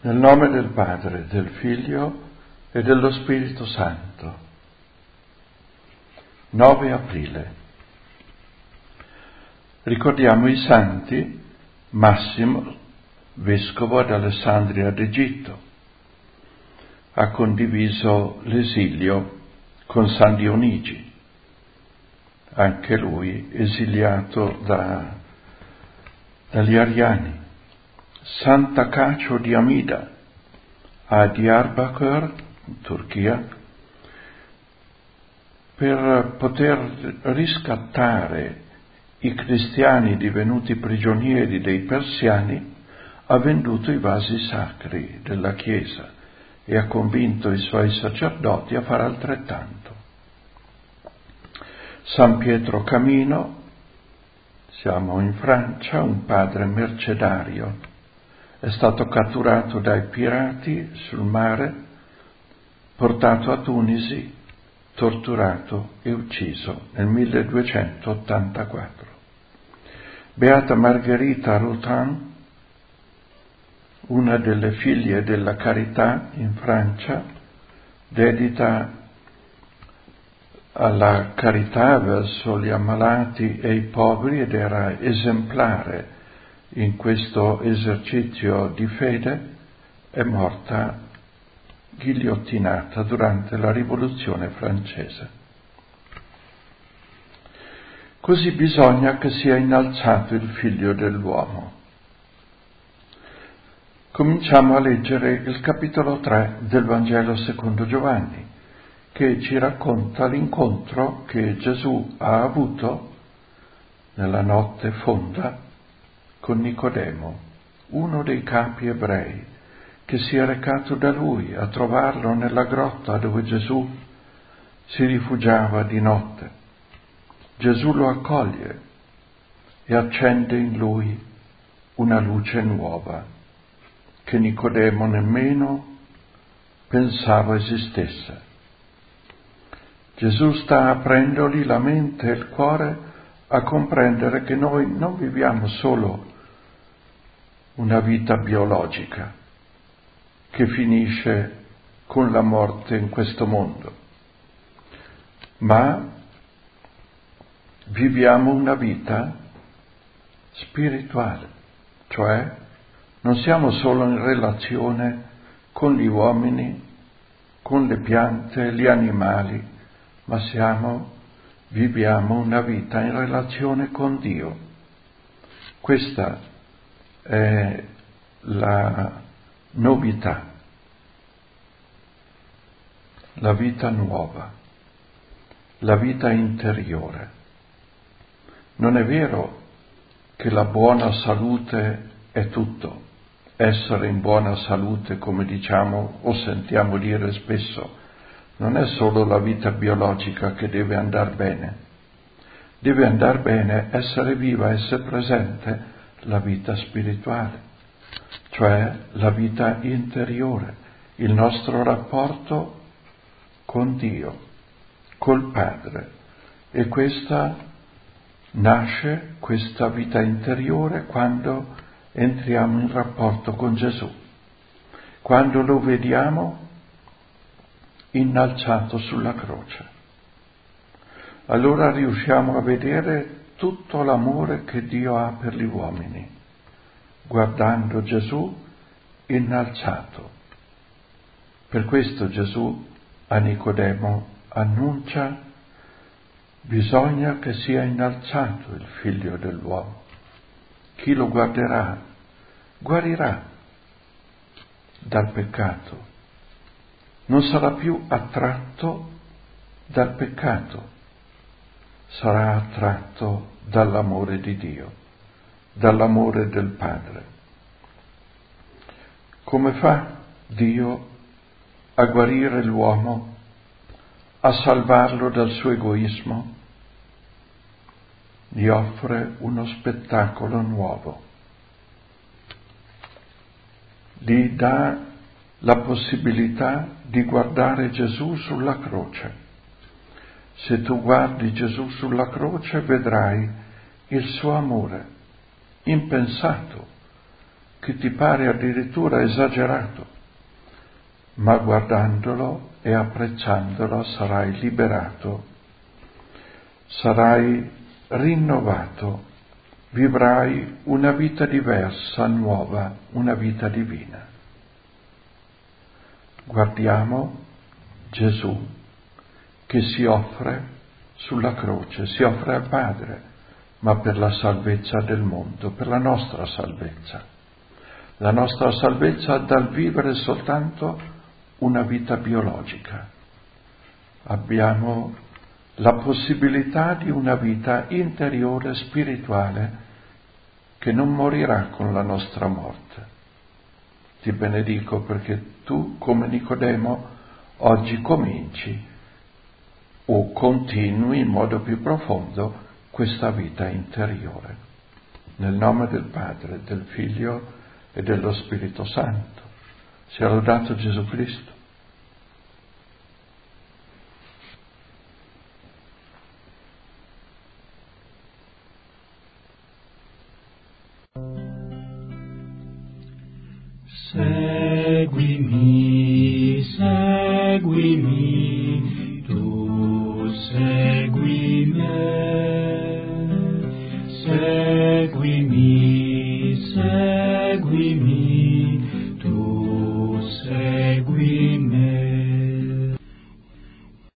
Nel nome del Padre, del Figlio e dello Spirito Santo. 9 aprile. Ricordiamo i santi Massimo, vescovo ad Alessandria d'Egitto. Ha condiviso l'esilio con San Dionigi, anche lui esiliato dagli Ariani. Santa Cacio di Amida a Diyarbakır, in Turchia, per poter riscattare i cristiani divenuti prigionieri dei persiani, ha venduto i vasi sacri della Chiesa e ha convinto i suoi sacerdoti a fare altrettanto. San Pietro Camino, siamo in Francia, un padre mercedario, è stato catturato dai pirati sul mare, portato a Tunisi, torturato e ucciso nel 1284. Beata Margherita Rutan, una delle figlie della carità in Francia, dedita alla carità verso gli ammalati e i poveri ed era esemplare in questo esercizio di fede, è morta ghigliottinata durante la Rivoluzione francese. Così bisogna che sia innalzato il Figlio dell'uomo. Cominciamo a leggere il capitolo 3 del Vangelo secondo Giovanni, che ci racconta l'incontro che Gesù ha avuto nella notte fonda con Nicodemo, uno dei capi ebrei, che si è recato da lui a trovarlo nella grotta dove Gesù si rifugiava di notte. Gesù lo accoglie e accende in lui una luce nuova che Nicodemo nemmeno pensava esistesse. Gesù sta aprendogli la mente e il cuore a comprendere che noi non viviamo solo una vita biologica che finisce con la morte in questo mondo, ma viviamo una vita spirituale, cioè non siamo solo in relazione con gli uomini, con le piante, gli animali, ma viviamo una vita in relazione con Dio. Questa è la novità, la vita nuova, la vita interiore. Non è vero che la buona salute è tutto. Essere in buona salute, come diciamo o sentiamo dire spesso, non è solo la vita biologica che deve andare bene. Deve andare bene essere viva, essere presente la vita spirituale, cioè la vita interiore, il nostro rapporto con Dio, col Padre. E questa vita interiore, quando entriamo in rapporto con Gesù, quando lo vediamo innalzato sulla croce. Allora riusciamo a vedere tutto l'amore che Dio ha per gli uomini, guardando Gesù innalzato. Per questo Gesù a Nicodemo annuncia: bisogna che sia innalzato il Figlio dell'uomo. Chi lo guarderà guarirà dal peccato. Non sarà più attratto dal peccato, sarà attratto dall'amore di Dio, dall'amore del Padre. Come fa Dio a guarire l'uomo, a salvarlo dal suo egoismo? Gli offre uno spettacolo nuovo, gli dà la possibilità di guardare Gesù sulla croce. Se tu guardi Gesù sulla croce vedrai il suo amore impensato che ti pare addirittura esagerato, ma guardandolo e apprezzandolo sarai liberato, sarai rinnovato, vivrai una vita diversa, nuova, una vita divina. Guardiamo Gesù che si offre sulla croce, si offre al Padre, ma per la salvezza del mondo, per la nostra salvezza dal vivere soltanto una vita biologica. Abbiamo la possibilità di una vita interiore, spirituale, che non morirà con la nostra morte. Ti benedico perché tu, come Nicodemo, oggi cominci o continui in modo più profondo questa vita interiore. Nel nome del Padre, del Figlio e dello Spirito Santo. Sia lodato Gesù Cristo. Seguimi, seguimi.